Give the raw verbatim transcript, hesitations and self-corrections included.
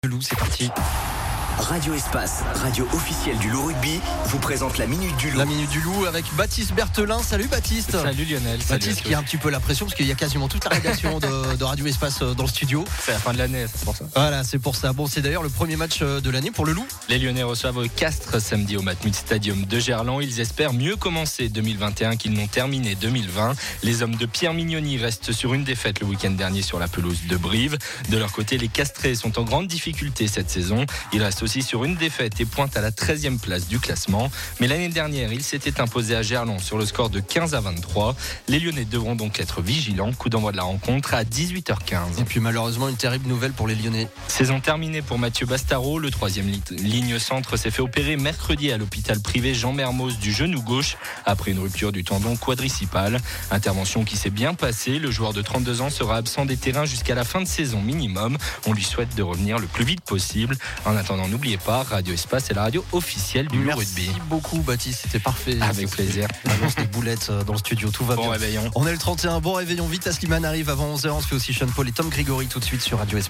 Loup, c'est parti. Radio Espace, radio officielle du Loup Rugby, vous présente la Minute du Loup. La Minute du Loup avec Baptiste Berthelin. Salut Baptiste. Salut Lionel. Baptiste Salut qui a un petit peu la pression parce qu'il y a quasiment toute la rédaction de, de Radio Espace dans le studio. C'est la fin de l'année, c'est pour ça. Voilà, c'est pour ça. Bon, c'est d'ailleurs le premier match de l'année pour le Loup. Les Lyonnais reçoivent Castres samedi au Matmut Stadium de Gerland. Ils espèrent mieux commencer deux mille vingt et un qu'ils n'ont terminé deux mille vingt. Les hommes de Pierre Mignoni restent sur une défaite le week-end dernier sur la pelouse de Brive. De leur côté, les Castrais sont en grande difficulté cette saison. Ils restent aussi sur une défaite et pointent à la treizième place du classement. Mais l'année dernière, ils s'étaient imposés à Gerland sur le score de quinze à vingt-trois. Les Lyonnais devront donc être vigilants. Coup d'envoi de la rencontre à dix-huit heures quinze. Et puis malheureusement, une terrible nouvelle pour les Lyonnais. Saison terminée pour Mathieu Bastaro. Le troisième ligne centre s'est fait opérer mercredi à l'hôpital privé Jean Mermoz du genou gauche après une rupture du tendon quadricypal. Intervention qui s'est bien passée. Le joueur de trente-deux ans sera absent des terrains jusqu'à la fin de saison minimum. On lui souhaite de revenir le plus vite possible. En attendant, n'oubliez pas, Radio Espace est la radio officielle du Loup Rugby. Merci beaucoup Baptiste, c'était parfait. Avec plaisir. On lance des boulettes dans le studio, tout va bon bien. Réveillon. On est le trente et un, bon réveillon. Vite, Slimane arrive avant onze heures. On se fait aussi Sean Paul et Tom Grégory tout de suite sur Radio Espace.